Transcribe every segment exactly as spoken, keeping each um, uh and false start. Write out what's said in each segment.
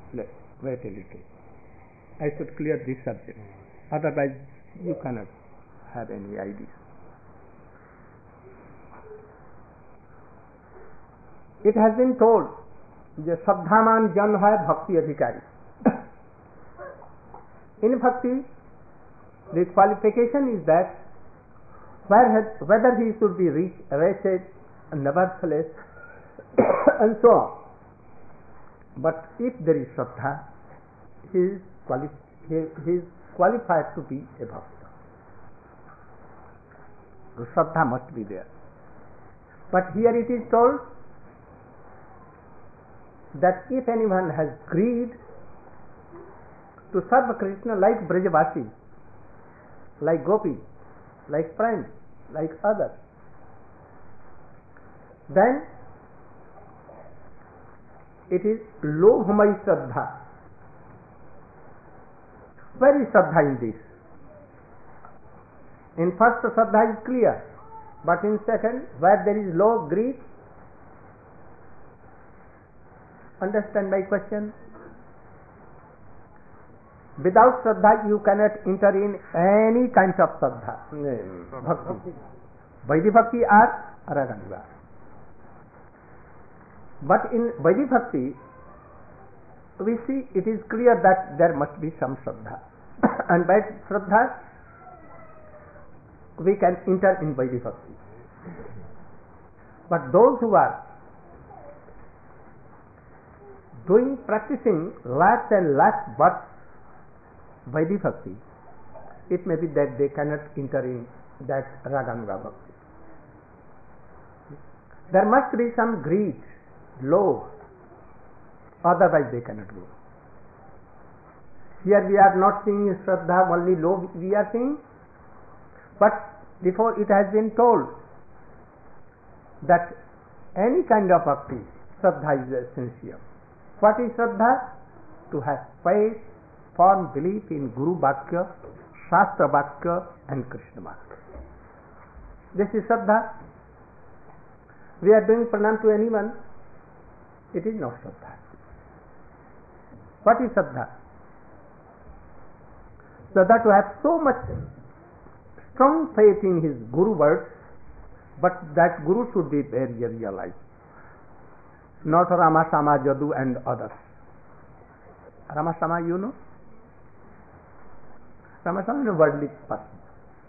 let, wait a little. I should clear this subject. Otherwise, you cannot have any idea. It has been told, the Shraddhaman jan hai bhakti adhikari. In bhakti, the qualification is that whether he should be rich, wretched, nevertheless, and so on. But if there is Shraddha, he is, quali- he, he is qualified to be a bhakta. So Shraddha must be there. But here it is told that if anyone has greed to serve Krishna like Brajavasi, like Gopi, like friends, like others, then it is Lobhamai Shraddha. Where is Shraddha in this? In first, Shraddha is clear, but in second, where there is low greed, understand my question? Without Shraddha, you cannot enter in any kind of Shraddha. Bhakti. Vaidhi Bhakti or Raganuga. But in Vaidhi Bhakti, we see it is clear that there must be some Shraddha. And by Shraddha, we can enter in Vaidhi Bhakti. But those who are doing, practicing lakhs and lakhs but Vaidhi Bhakti, it may be that they cannot enter in that Raganuga Bhakti. There must be some greed, low, otherwise they cannot go. Here we are not seeing Shraddha, only low we are seeing, but before it has been told that any kind of bhakti, Shraddha is essential. What is Shraddha? To have faith, firm belief in Guru Vakya, Shastra Vakya and Krishna Vakya. This is Shraddha. We are doing pranam to anyone, it is not Shraddha. What is Shraddha? Shraddha to have so much strong faith in his Guru words, but that Guru should be very realized. Not Rama, Sama, Jadu and others. Rama, Sama, you know? Rama, Sama is a worldly person.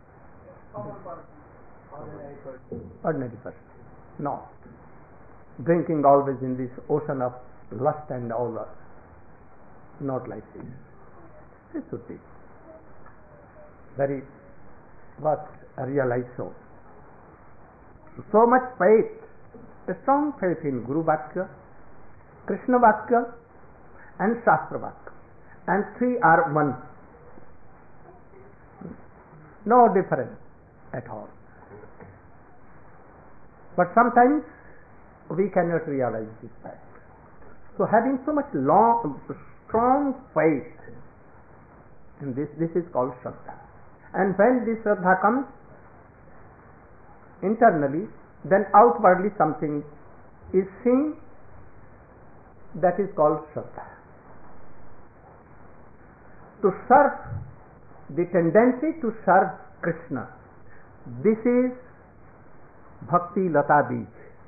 Ordinary person. No. Drinking always in this ocean of lust and all that. Not like this. This should be very what realized so. So much faith, a strong faith in Guru Vakya, Krishna Vakya and Shastra Vakya. And three are one. No difference at all. But sometimes we cannot realize this fact. So having so much long, strong faith in this, this is called Shraddha. And when this Shraddha comes internally, then outwardly something is seen, that is called Shraddha. To serve, the tendency to serve Krishna, this is Bhakti Lata Bij.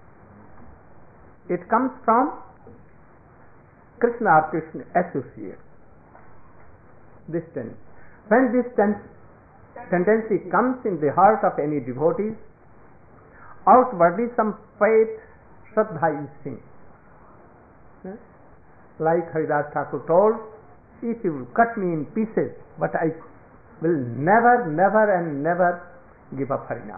It comes from Krishna or Krishna associate. This tendency. When this ten- tendency comes in the heart of any devotees, outwardly some faith, Shraddha is seen. Yes? Like Haridas Thakur told, if you will cut me in pieces, but I will never, never and never give up Harinam.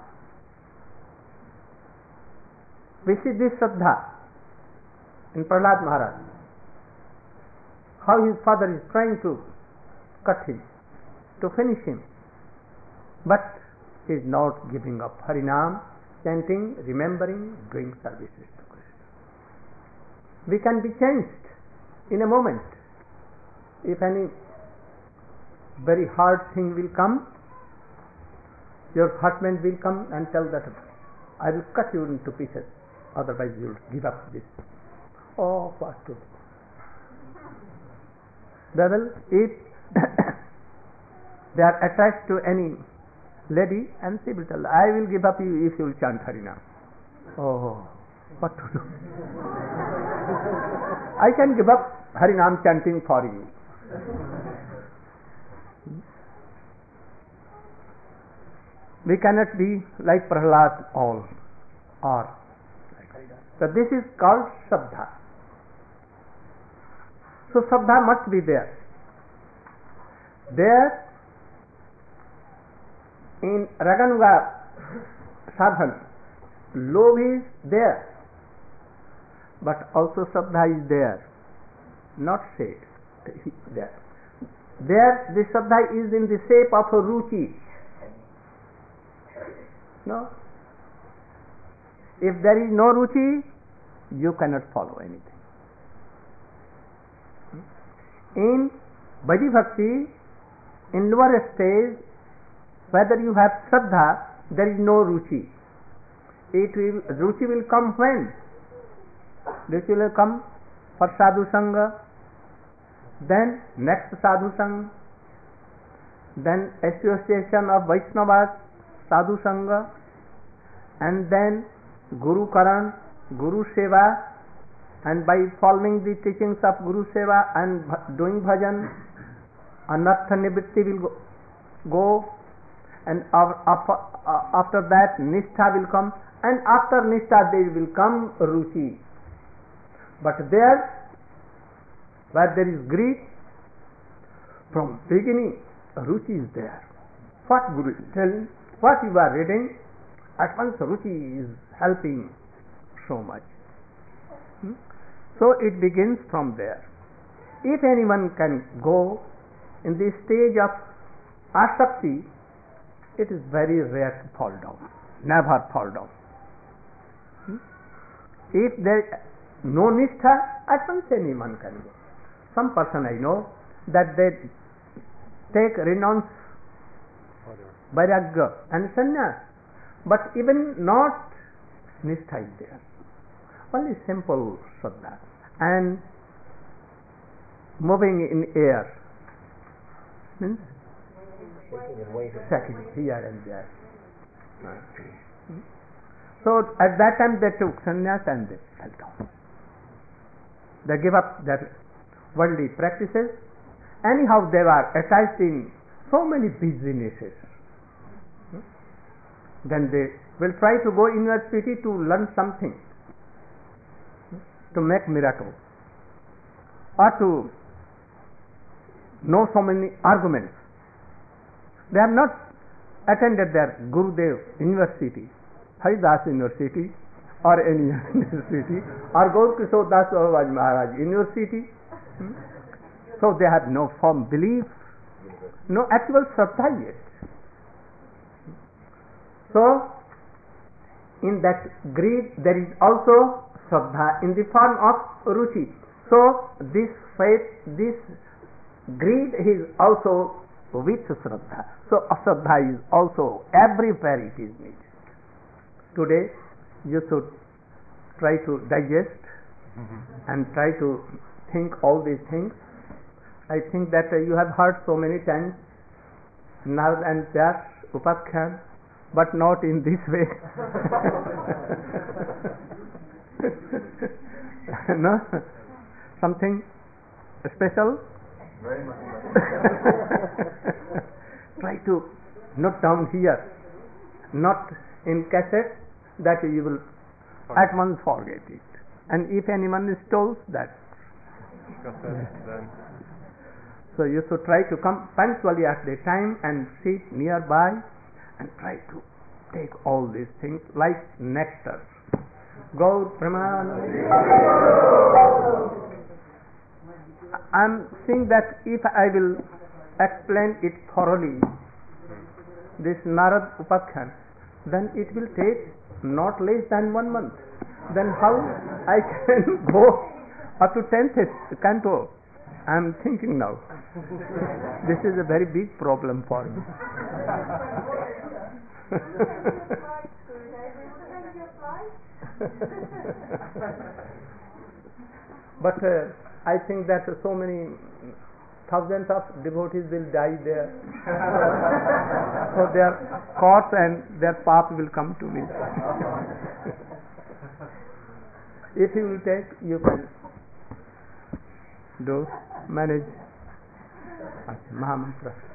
We see this Shraddha in Prahlad Maharaj, how his father is trying to cut him, to finish him, but he is not giving up Harinam, chanting, remembering, doing services to Krishna. We can be changed in a moment. If any very hard thing will come, your husband will come and tell that I will cut you into pieces, otherwise you will give up this. Oh, what to do? They will, if they are attached to any lady, and she will tell, I will give up you if you will chant Harinam. Oh, what to do? I can give up Harinam chanting for you. We cannot be like Prahlad all, or so this is called Shraddha. So Shraddha must be there. There in Raganuga sadhan, love is there, but also Shraddha is there, not shade. There, there the Shraddha is in the shape of a ruchi. No. If there is no ruchi, you cannot follow anything. In Bhaji Bhakti, in lower stage, whether you have Shraddha, there is no ruchi. It will, ruchi will come when? Ruchi will come for sadhu sangha, then next sadhu sangha, then association of Vaishnavas, sadhu sangha, and then Guru Karan, Guru Seva, and by following the teachings of Guru Seva and doing bhajan, Anartha Nivritti will go, go and after that Nishtha will come, and after Nishtha there will come Ruchi. But there, where there is greed, from beginning Ruchi is there. What Guru is telling, what you are reading, at once Ruchi is helping so much. Hmm? So it begins from there. If anyone can go in the stage of Asakti, it is very rare to fall down, never fall down. Hmm? If there is no Nishtha, at once anyone can go. Some person I know that they take renounce Vairagya and Sannyas, but even not Nishtha is there. Only simple Shraddha and moving in air means shaking here and there. So at that time they took sannyas and they fell down. They give up their worldly practices. Anyhow, they were attached in so many businesses. Then they will try to go university to learn something, to make miracle, or to know so many arguments. They have not attended their Gurudev University, Haridas University, or any university, or Gaur Kishore Das Maharaj University. So they have no firm belief, no actual Shraddha yet. So in that greed there is also Shraddha in the form of Ruchi. So this faith, this greed is also with Shraddha. So Shraddha is also everywhere it is needed. Today you should try to digest and try to think all these things. I think that uh, you have heard so many times Narad and Vyas Upakhyan, but not in this way. No? Something special? Very much. Try to note down here, not in cassette, that you will at once forget it. And if anyone is told that, so you should try to come punctually at the time and sit nearby and try to take all these things like nectar. Gaur Pramanandi. I am saying that if I will explain it thoroughly, this Narad Upakhyan, then it will take not less than one month. Then how I can go up to tenth canto? I am thinking now. This is a very big problem for me. But uh, I think that so many thousands of devotees will die there. So their corpse and their path will come to me. If you will take, you can do, manage. Mahamantra.